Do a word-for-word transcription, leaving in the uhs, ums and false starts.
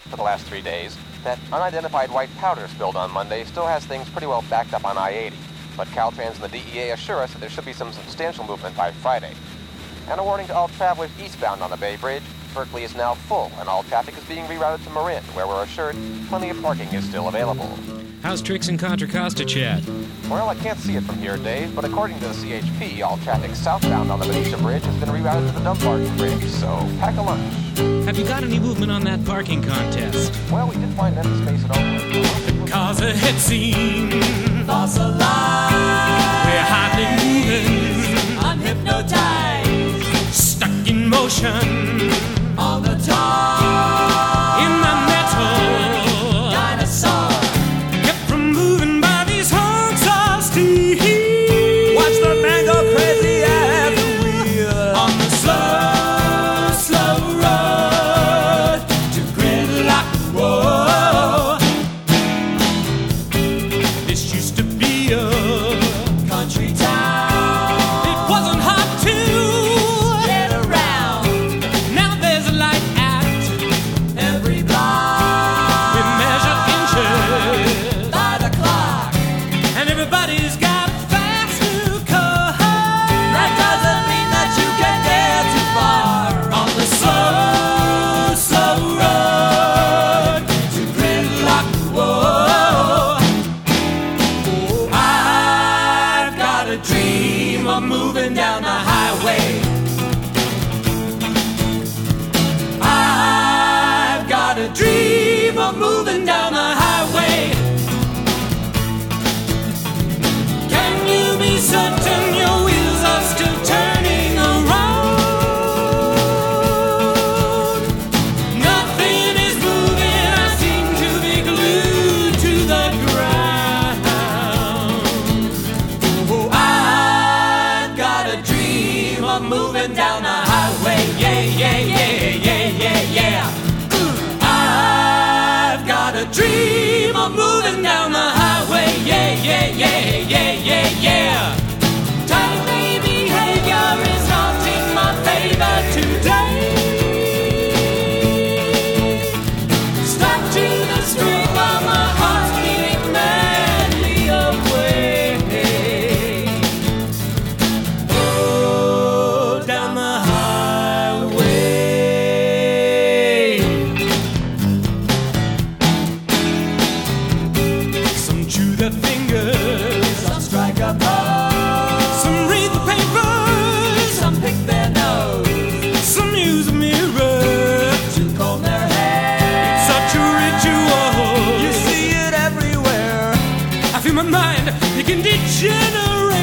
for the last three days, that unidentified white powder spilled on Monday still has things pretty well backed up on I eighty. But Caltrans and the D E A assure us that there should be some substantial movement by Friday. And a warning to all travelers eastbound on the Bay Bridge, Berkeley is now full and all traffic is being rerouted to Marin, where we're assured plenty of parking is still available. How's Trix and Contra Costa, Chad? Well, I can't see it from here, Dave, but according to the C H P, all traffic southbound on the Benicia Bridge has been rerouted to the dump parking bridge, so pack a lunch. Have you got any movement on that parking contest? Well, we did find empty space at all. The cars ahead seem false alarm. We're hardly moving, unhypnotized, stuck in motion all the time. in the metal. Dinosaur, Kept from moving by these honks of steel. watch the man go crazy at the wheel. On the Slow, slow road to Gridlock. Whoa, This used to be a country town. It wasn't hard to Get around Now there's a light at every block. We measure inches By the clock. and everybody's got a fast new car. That doesn't mean that you can get too far on the slow, slow road to Gridlock. Whoa, I've got a dream of moving down the highway. I've got a dream of moving down the highway. Can you be certain your wheels are still turning around? Nothing is moving, I seem to be glued to the ground. Oh, I've got a dream of moving down the highway. Yeah, yeah, yeah, yeah, yeah, yeah. Ooh, I've got a dream of moving down the highway. Yeah, yeah, yeah, yeah, yeah, yeah. Timely behavior is not in my favor today. Stuck to the string while my heart's beating madly away. Oh, down the highway. Some chew their fingers, Some strike a pose. some read the papers, Some pick their nose some use a mirror. to comb their hair. Such a ritual. You see it everywhere. I feel my mind begin to degenerate.